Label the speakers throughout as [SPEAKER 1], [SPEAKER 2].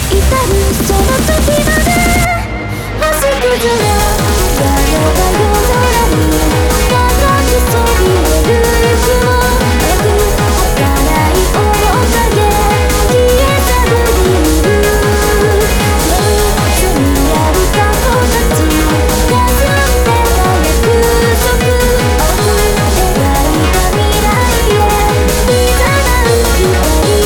[SPEAKER 1] 至るその時まで星屑は夜が夜空に高くそびえる雲なく儚い面影消え去る理由積みある過去たち霞んでた約束描いた未来へいざなう二人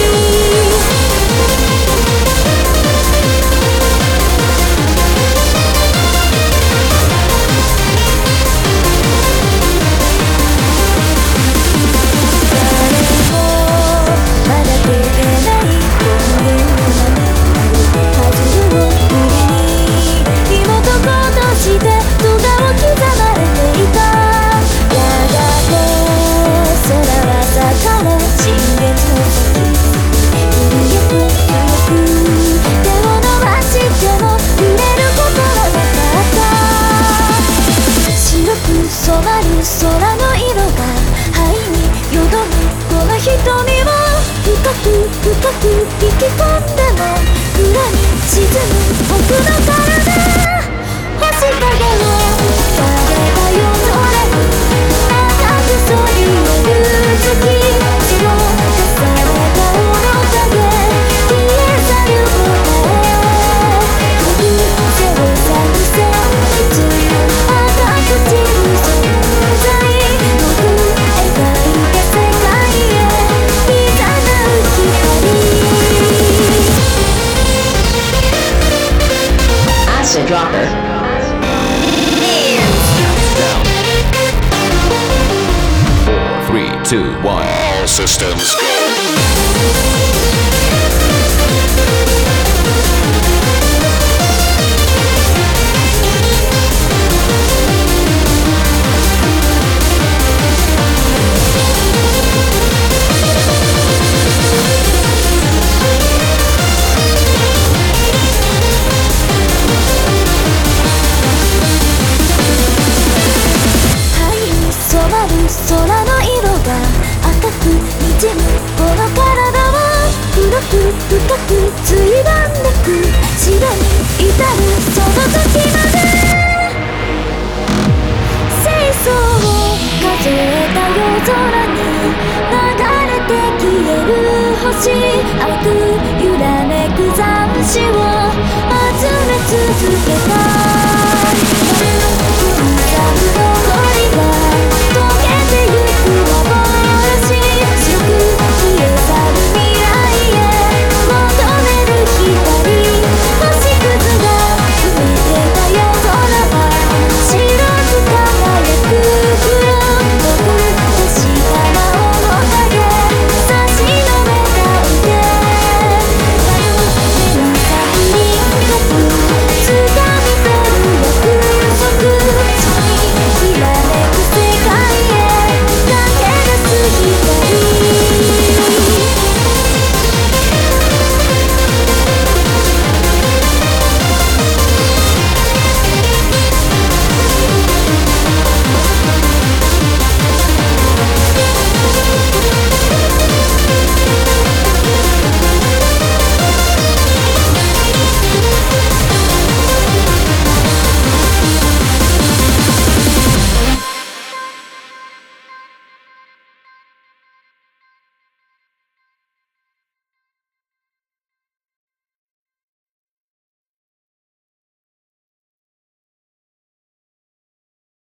[SPEAKER 1] 染まる空の色が灰によどむこの瞳を深く深く引き込んでも裏に沈む僕の体星影を誰が夜空に高くそびえる月その重ねた面影消え去る答え飛ぶ背を探せいつ赤く散る
[SPEAKER 2] Acid Dropper.
[SPEAKER 3] 4, 3, 2, 1. All systems go.
[SPEAKER 1] 空の色が赤く滲むこの体を黒く深くついばんでく白に至るその時まで清掃を数えた夜空に流れて消える星淡く揺らめく残滓を集め続け